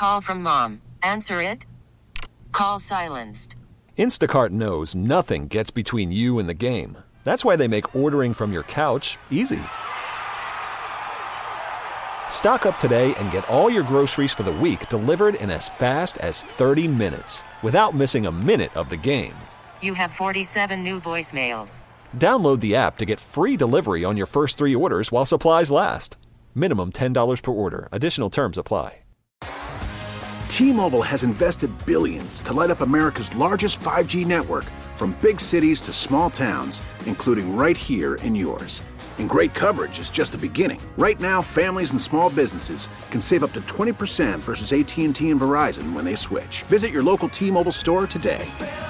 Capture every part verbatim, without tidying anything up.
Call from mom. Answer it. Call silenced. Instacart knows nothing gets between you and the game. That's why they make ordering from your couch easy. Stock up today and get all your groceries for the week delivered in as fast as thirty minutes without missing a minute of the game. You have forty-seven new voicemails. Download the app to get free delivery on your first three orders while supplies last. Minimum ten dollars per order. Additional terms apply. T-Mobile has invested billions to light up America's largest five G network, from big cities to small towns, including right here in yours. And great coverage is just the beginning. Right now, families and small businesses can save up to twenty percent versus A T and T and Verizon when they switch. Visit your local T-Mobile store today.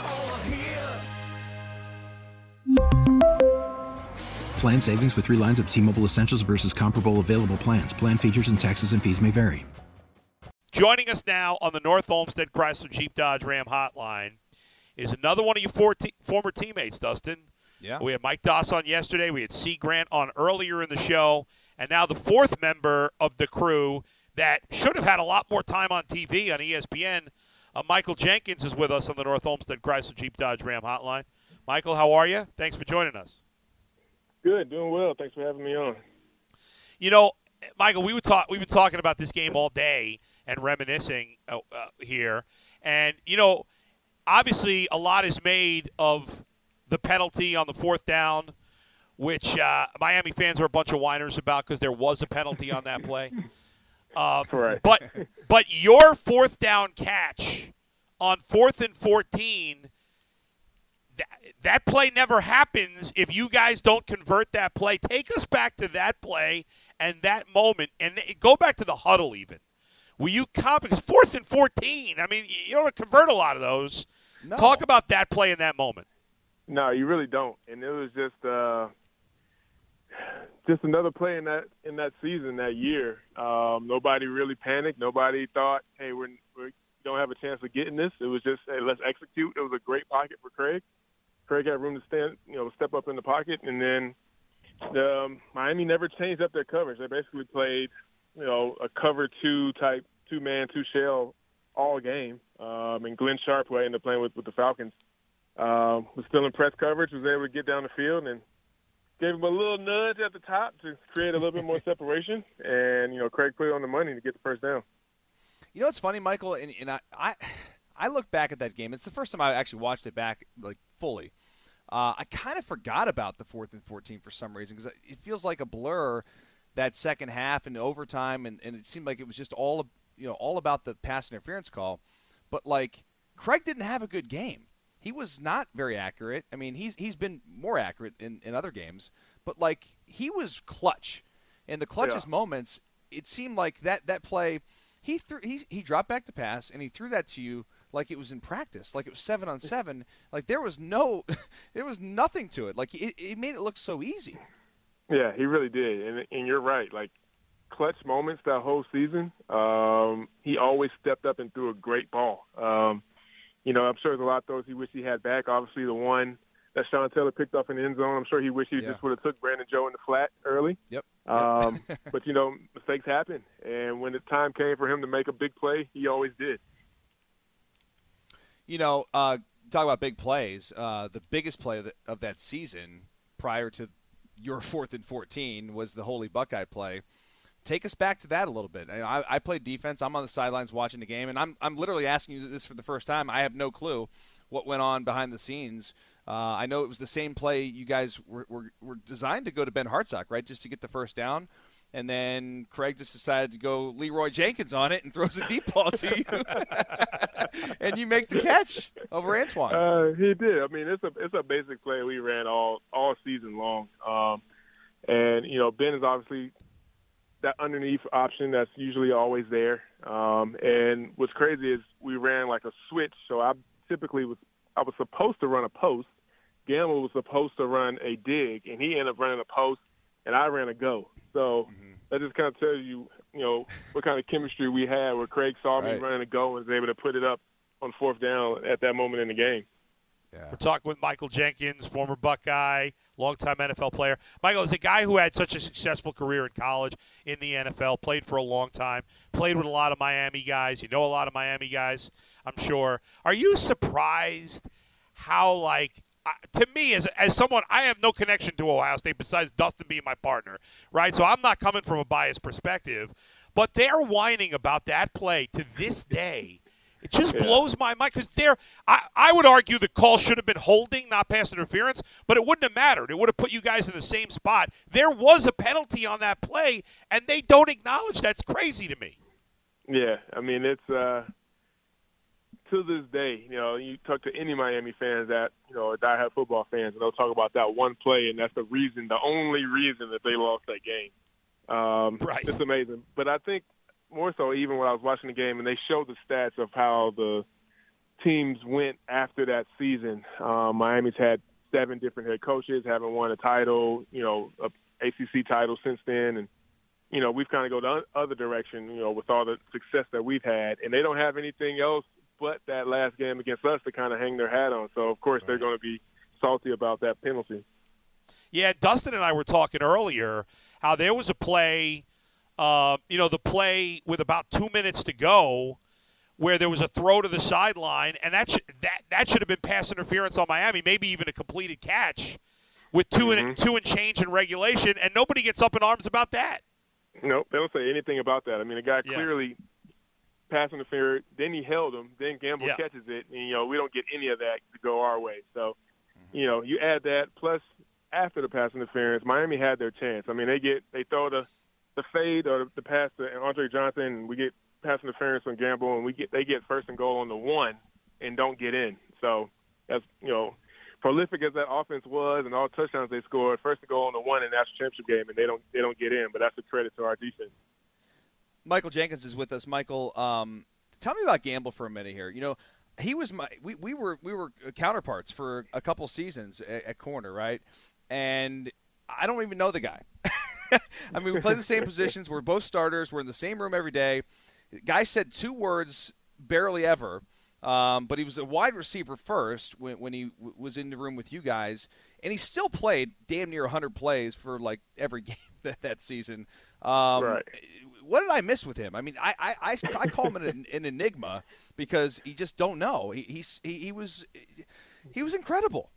Plan savings with three lines of T-Mobile Essentials versus comparable available plans. Plan features and taxes and fees may vary. Joining us now on the North Olmsted Chrysler Jeep Dodge Ram hotline is another one of your four te- former teammates, Dustin. Yeah. We had Mike Doss on yesterday. We had C. Grant on earlier in the show. And now the fourth member of the crew that should have had a lot more time on T V on E S P N, uh, Michael Jenkins, is with us on the North Olmsted Chrysler Jeep Dodge Ram hotline. Michael, how are you? Thanks for joining us. Good, doing well. Thanks for having me on. You know, Michael, we were talk we've been talking about this game all day and reminiscing uh, uh, here. And, you know, obviously a lot is made of the penalty on the fourth down, which uh, Miami fans are a bunch of whiners about because there was a penalty on that play. Um, right. But but your fourth down catch on fourth and fourteen, that, that play never happens if you guys don't convert that play. Take us back to that play and that moment, and go back to the huddle even. Were you confident? Because fourth and fourteen, I mean, you don't convert a lot of those. No. Talk about that play in that moment. No, you really don't. And it was just uh, just another play in that in that season, that year. Um, nobody really panicked. Nobody thought, hey, we're, we don't have a chance of getting this. It was just, hey, let's execute. It was a great pocket for Craig. Craig had room to stand, you know, step up in the pocket, and then the, um, Miami never changed up their coverage. They basically played, you know, a cover two type, two man, two shell all game. Um, and Glenn Sharp, who I ended up playing with with the Falcons, um, was still in press coverage, was able to get down the field and gave him a little nudge at the top to create a little bit more separation. And, you know, Craig put it on the money to get the first down. You know what's funny, Michael? And, and I, I, I look back at that game. It's the first time I actually watched it back, like, fully. Uh, I kind of forgot about the fourth and fourteen for some reason because it feels like a blur that second half and overtime, and, and it seemed like it was just all you know all about the pass interference call. But like Craig didn't have a good game. He was not very accurate. I mean, he's he's been more accurate in, in other games, but like he was clutch. In the clutchest yeah. moments, it seemed like that that play he threw he he dropped back to pass and he threw that to you like it was in practice, like it was seven on seven. Like there was no, there was nothing to it. Like it, it made it look so easy. Yeah, he really did, and and you're right. Like clutch moments that whole season, um, he always stepped up and threw a great ball. Um, you know, I'm sure there's a lot of those he wished he had back. Obviously, the one that Sean Taylor picked off in the end zone, I'm sure he wished he yeah. just would have took Brandon Joe in the flat early. Yep. Um, but you know, mistakes happen, and when the time came for him to make a big play, he always did. You know, uh, talk about big plays. Uh, the biggest play of, the, of that season prior to your fourth and fourteen was the Holy Buckeye play. Take us back to that a little bit. I, I played defense. I'm on the sidelines watching the game, and I'm I'm literally asking you this for the first time. I have no clue what went on behind the scenes. Uh, I know it was the same play you guys were, were, were designed to go to Ben Hartsock, right, just to get the first down. And then Craig just decided to go Leroy Jenkins on it and throws a deep ball to you. And you make the catch over Antoine. Uh, he did. I mean, it's a it's a basic play we ran all, all season long. Um, and, you know, Ben is obviously that underneath option that's usually always there. Um, and what's crazy is we ran like a switch. So I typically was I was supposed to run a post. Gamble was supposed to run a dig, and he ended up running a post, and I ran a go. So mm-hmm. that just kind of tells you, you know, what kind of chemistry we had where Craig saw me right. running a go and was able to put it up on fourth down at that moment in the game. Yeah. We're talking with Michael Jenkins, former Buckeye, longtime N F L player. Michael is a guy who had such a successful career in college, in the N F L, played for a long time, played with a lot of Miami guys. You know a lot of Miami guys, I'm sure. Are you surprised how, like, uh, to me, as as someone, I have no connection to Ohio State besides Dustin being my partner, right? So I'm not coming from a biased perspective. But they're whining about that play to this day. It just yeah. blows my mind because they're. I, I would argue the call should have been holding, not pass interference, but it wouldn't have mattered. It would have put you guys in the same spot. There was a penalty on that play, and they don't acknowledge. That's crazy to me. Yeah, I mean it's uh, to this day. You know, you talk to any Miami fans that you know are diehard football fans, and they'll talk about that one play, and that's the reason, the only reason that they lost that game. Um, right. It's amazing, but I think. More so even when I was watching the game and they showed the stats of how the teams went after that season. Um, Miami's had seven different head coaches, haven't won a title, you know, a A C C title since then. And, you know, we've kind of gone the other direction, you know, with all the success that we've had. And they don't have anything else but that last game against us to kind of hang their hat on. So, of course, right. they're going to be salty about that penalty. Yeah, Dustin and I were talking earlier how there was a play – Uh, you know, the play with about two minutes to go where there was a throw to the sideline, and that, sh- that, that should have been pass interference on Miami, maybe even a completed catch with two, mm-hmm. and, two and change in regulation, and nobody gets up in arms about that. Nope, they don't say anything about that. I mean, the guy yeah. clearly pass interfered, then he held him, then Gamble yeah. catches it, and, you know, we don't get any of that to go our way. So, you know, you add that, plus after the pass interference, Miami had their chance. I mean, they get they throw the – the fade or the pass to Andre Johnson, and we get pass interference on Gamble, and we get they get first and goal on the one and don't get in. So that's, you know, prolific as that offense was and all touchdowns they scored, first and goal on the one in the national championship game, and they don't they don't get in. But that's a credit to our defense. Michael Jenkins is with us. Michael, um, tell me about Gamble for a minute here. You know, he was my we, we were we were counterparts for a couple seasons at, at corner, right? And I don't even know the guy. I mean, we play the same positions. We're both starters. We're in the same room every day. The guy said two words barely ever, um, but he was a wide receiver first when, when he w- was in the room with you guys, and he still played damn near one hundred plays for, like, every game that, that season. Um, right. What did I miss with him? I mean, I I, I, I call him an, an enigma because you just don't know. He, he's, he, he was he was incredible.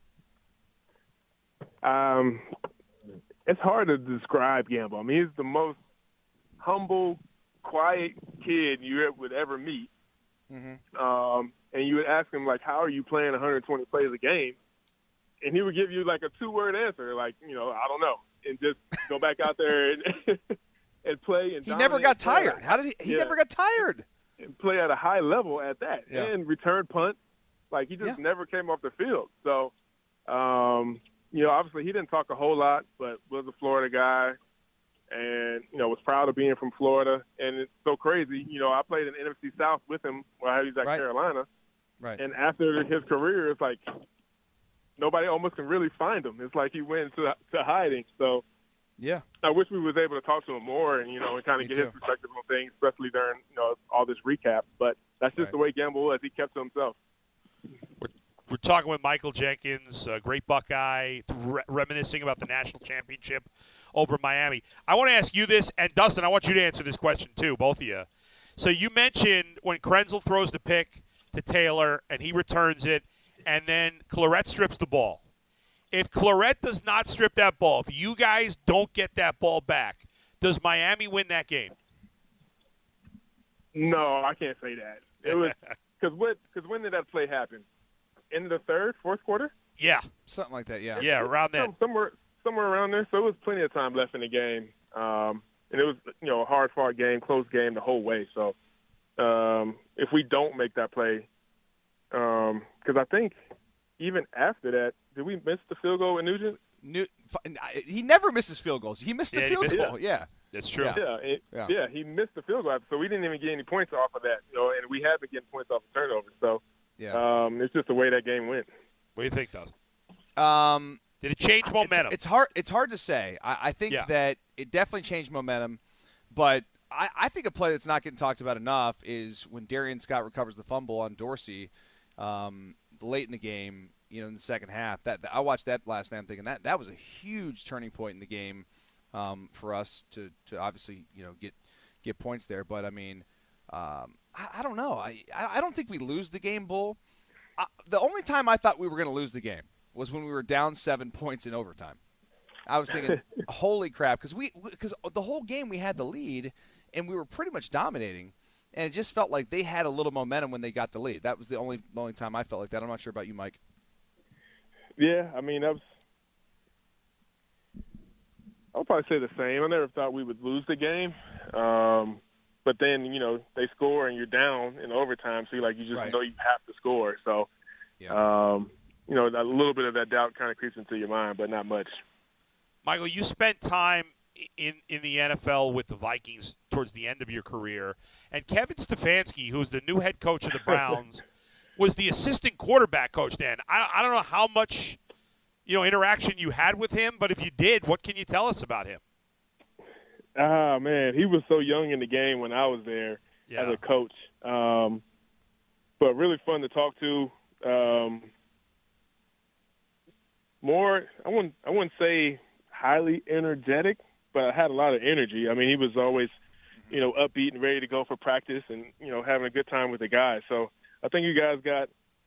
Um. It's hard to describe Gamble. I mean, he's the most humble, quiet kid you would ever meet. Mm-hmm. Um, and you would ask him, like, how are you playing one hundred twenty plays a game? And he would give you, like, a two-word answer, like, you know, I don't know, and just go back out there and, and play. And he never got tired. How did he? He yeah. never got tired. And play at a high level at that. Yeah. And return punt. Like, he just yeah. never came off the field. So, um you know, obviously he didn't talk a whole lot, but was a Florida guy and, you know, was proud of being from Florida. And it's so crazy. You know, I played in N F C South with him while he was at right. Carolina. Right. And after his career, it's like nobody almost can really find him. It's like he went into to hiding. So, yeah, I wish we was able to talk to him more and, you know, and kind of get too. his perspective on things, especially during, you know, all this recap. But that's just right. the way Gamble was. He kept to himself. We're, we're talking with Michael Jenkins, a great Buckeye, re- reminiscing about the national championship over Miami. I want to ask you this, and Dustin, I want you to answer this question too, both of you. So you mentioned when Krenzel throws the pick to Taylor and he returns it, and then Clarett strips the ball. If Clarett does not strip that ball, if you guys don't get that ball back, does Miami win that game? No, I can't say that. It was because what? Because when did that play happen? In the third, fourth quarter? Yeah, something like that. Yeah, yeah, around that. Some, somewhere, somewhere around there. So it was plenty of time left in the game, um, and it was, you know, a hard-fought game, close game the whole way. So um, if we don't make that play, because um, I think even after that, did we miss the field goal with Nugent? New, he never misses field goals. He missed the yeah, field missed goal. it. Yeah. That's true. Yeah, yeah, it, yeah. yeah, he missed the field goal, so we didn't even get any points off of that. You know, and we had been getting points off of turnovers. So yeah, um, it's just the way that game went. What do you think, Dustin? Um, Did it change momentum? It's, it's hard. It's hard to say. I, I think yeah. that it definitely changed momentum, but I, I think a play that's not getting talked about enough is when Darian Scott recovers the fumble on Dorsey um, late in the game. you know, in the second half. That I watched that last night. I'm thinking that that was a huge turning point in the game um, for us to, to obviously, you know, get get points there. But I mean, um, I, I don't know. I I don't think we lose the game, Bull. I, the only time I thought we were going to lose the game was when we were down seven points in overtime. I was thinking, holy crap, because we because the whole game we had the lead and we were pretty much dominating. And it just felt like they had a little momentum when they got the lead. That was the only the only time I felt like that. I'm not sure about you, Mike. Yeah, I mean, that was – I'll probably say the same. I never thought we would lose the game. Um, but then, you know, they score and you're down in overtime, so you're like you just Right. know you have to score. So, Yeah. um, you know, a little bit of that doubt kind of creeps into your mind, but not much. Michael, you spent time in, in the N F L with the Vikings towards the end of your career, and Kevin Stefanski, who's the new head coach of the Browns, was the assistant quarterback coach then. I, I don't know how much, you know, interaction you had with him, but if you did, what can you tell us about him? Ah, man, he was so young in the game when I was there Yeah. as a coach. Um, but really fun to talk to. Um, more, I wouldn't, I wouldn't say highly energetic, but I had a lot of energy. I mean, he was always, you know, upbeat and ready to go for practice and, you know, having a good time with the guys. So I think you guys got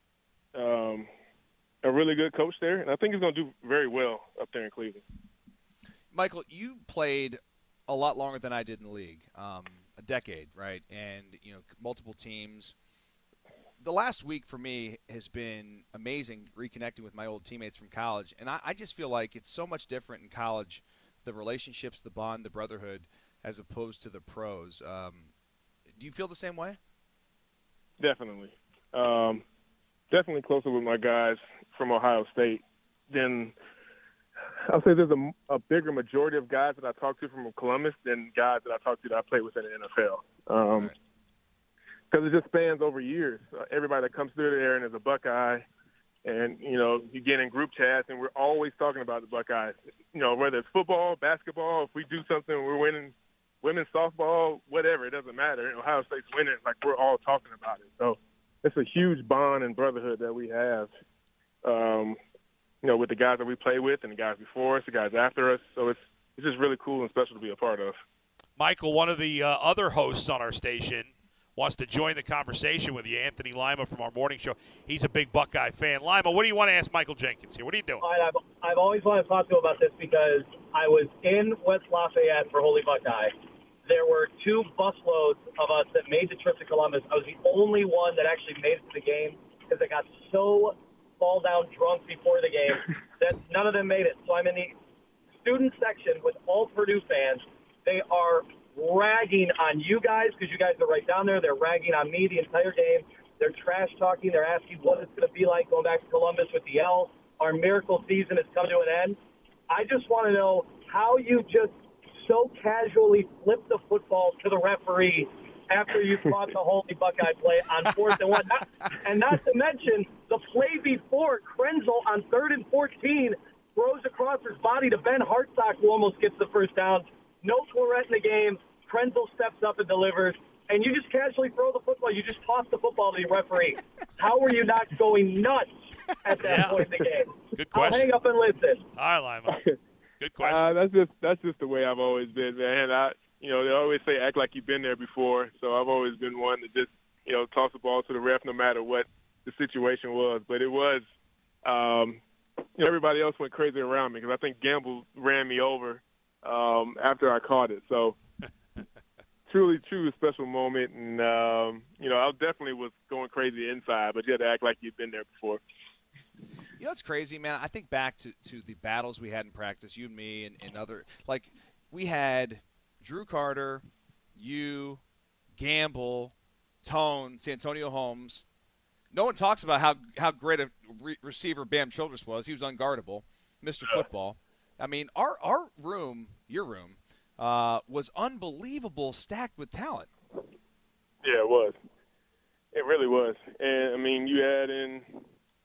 um, a really good coach there, and I think he's going to do very well up there in Cleveland. Michael, you played a lot longer than I did in the league, um, a decade, right? And, you know, multiple teams. The last week for me has been amazing reconnecting with my old teammates from college. And I, I just feel like it's so much different in college, the relationships, the bond, the brotherhood, as opposed to the pros. Um, do you feel the same way? Definitely. Um, definitely closer with my guys from Ohio State than I'll say there's a, a bigger majority of guys that I talk to from Columbus than guys that I talk to that I play with in the N F L. Um, Right. Because it just spans over years. Uh, everybody that comes through there and is a Buckeye, and, you know, you get in group chats, and we're always talking about the Buckeyes. You know, whether it's football, basketball, if we do something, we're winning women's softball, whatever, it doesn't matter. Ohio State's winning, like we're all talking about it. So it's a huge bond and brotherhood that we have, um, you know, with the guys that we play with and the guys before us, the guys after us. So it's it's just really cool and special to be a part of. Michael, one of the uh, other hosts on our station, wants to join the conversation with you, Anthony Lima from our morning show. He's a big Buckeye fan. Lima, what do you want to ask Michael Jenkins here? What are you doing? All right, I've, I've always wanted to talk to you about this because I was in West Lafayette for Holy Buckeye. There were two busloads of us that made the trip to Columbus. I was the only one that actually made it to the game because I got so fall down drunk before the game that none of them made it. So I'm in the student section with all Purdue fans. They are ragging on you guys because you guys are right down there. They're ragging on me the entire game. They're trash talking. They're asking what it's going to be like going back to Columbus with the L. Our miracle season has come to an end. I just want to know how you just so casually flipped the football to the referee after you caught the Holy Buckeye play on fourth and one. Not, and not to mention the play before, Krenzel on third and fourteen throws across his body to Ben Hartsock, who almost gets the first down. No Tourette in the game. Krenzel steps up and delivers. And you just casually throw the football. You just toss the football to the referee. How were you not going nuts at that Yeah. point in the game? Good I'll question. hang up and listen. All right, Lima. Good question. Uh, that's just that's just the way I've always been, man. I, you know, they always say act like you've been there before. So I've always been one to just, you know, toss the ball to the ref no matter what the situation was. But it was, um, you know, everybody else went crazy around me because I think Gamble ran me over um, after I caught it. So truly, truly special moment. And, um, you know, I definitely was going crazy inside, but you had to act like you'd been there before. You know what's crazy, man? I think back to, to the battles we had in practice, you and me and, and other – like, we had Drew Carter, you, Gamble, Tone, Santonio Holmes. No one talks about how, how great a re- receiver Bam Childress was. He was unguardable, Mister Football. I mean, our, our room, your room, uh, was unbelievable, stacked with talent. Yeah, it was. It really was. And, I mean, you had in –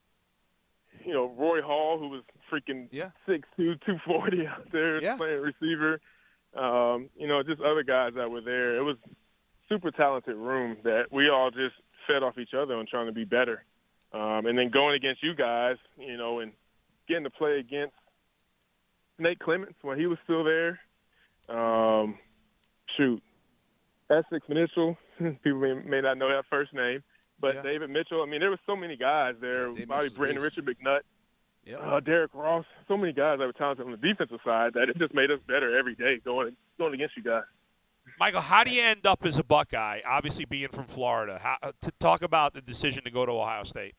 you know, Roy Hall, who was freaking Yeah. six two, two forty out there Yeah. playing receiver. Um, you know, just other guys that were there. It was super talented room that we all just fed off each other and trying to be better. Um, and then going against you guys, you know, and getting to play against Nate Clements when he was still there. Um, shoot, Essex Mitchell. People may, may not know that first name, but yeah. David Mitchell. I mean, there were so many guys there. Yeah, Bobby Britton, Richard McNutt, yep. uh, Derek Ross. So many guys that were talented on the defensive side that it just made us better every day going going against you guys. Michael, how do you end up as a Buckeye, obviously being from Florida? How, to talk about the decision to go to Ohio State.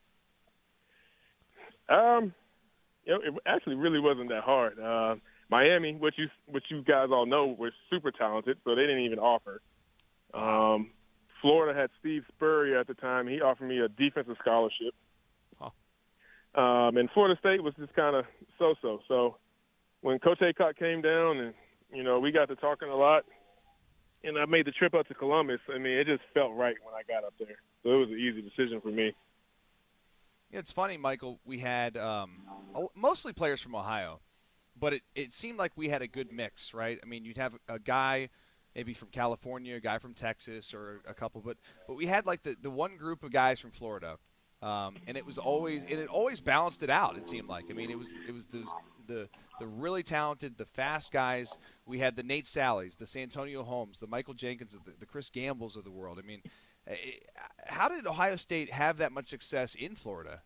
Um, you know, it actually really wasn't that hard. Uh, Miami, which you which you guys all know, was super talented, so they didn't even offer. Um, Florida had Steve Spurrier at the time. He offered me a defensive scholarship. Huh. Um, and Florida State was just kind of so-so. So when Coach Aycock came down and, you know, we got to talking a lot, and I made the trip up to Columbus, I mean, it just felt right when I got up there. So it was an easy decision for me. It's funny, Michael, we had um, mostly players from Ohio, but it, it seemed like we had a good mix, right? I mean, you'd have a guy maybe from California, a guy from Texas, or a couple, but but we had like the, the one group of guys from Florida, um, and it was always and it always balanced it out. It seemed like. I mean, it was it was the the the really talented, the fast guys. We had the Nate Sallies, the Santonio Holmes, the Michael Jenkins, the, the Chris Gambles of the world. I mean, how did Ohio State have that much success in Florida?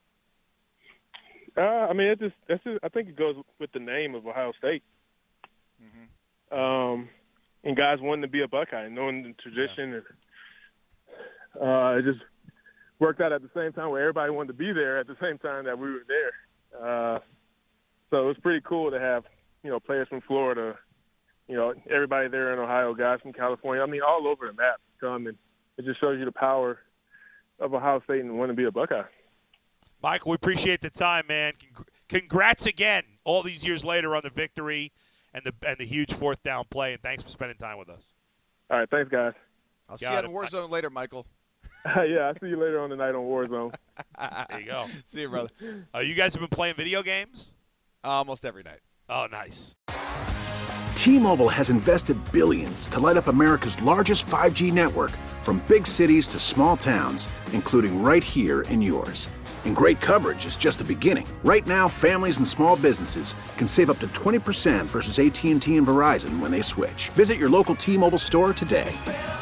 Uh, I mean, it just, that's just I think it goes with the name of Ohio State. Mm-hmm. Um, and guys wanting to be a Buckeye, knowing the tradition, yeah. and uh, it just worked out at the same time where everybody wanted to be there at the same time that we were there. Uh, so it was pretty cool to have, you know, players from Florida, you know, everybody there in Ohio, guys from California. I mean, all over the map come, and it just shows you the power of Ohio State and wanting to be a Buckeye. Michael, we appreciate the time, man. Congrats again, all these years later, on the victory and the and the huge fourth down play, and thanks for spending time with us. All right, thanks, guys. I'll Got see you on Warzone later, Michael. Yeah, I'll see you later on tonight on Warzone. There you go. See you, brother. Uh, you guys have been playing video games? Uh, almost every night. Oh, nice. T-Mobile has invested billions to light up America's largest five G network, from big cities to small towns, including right here in yours. And great coverage is just the beginning. Right now, families and small businesses can save up to twenty percent versus A T and T and Verizon when they switch. Visit your local T-Mobile store today.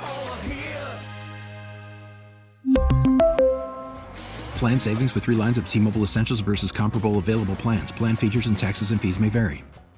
Plan savings with three lines of T-Mobile Essentials versus comparable available plans. Plan features and taxes and fees may vary.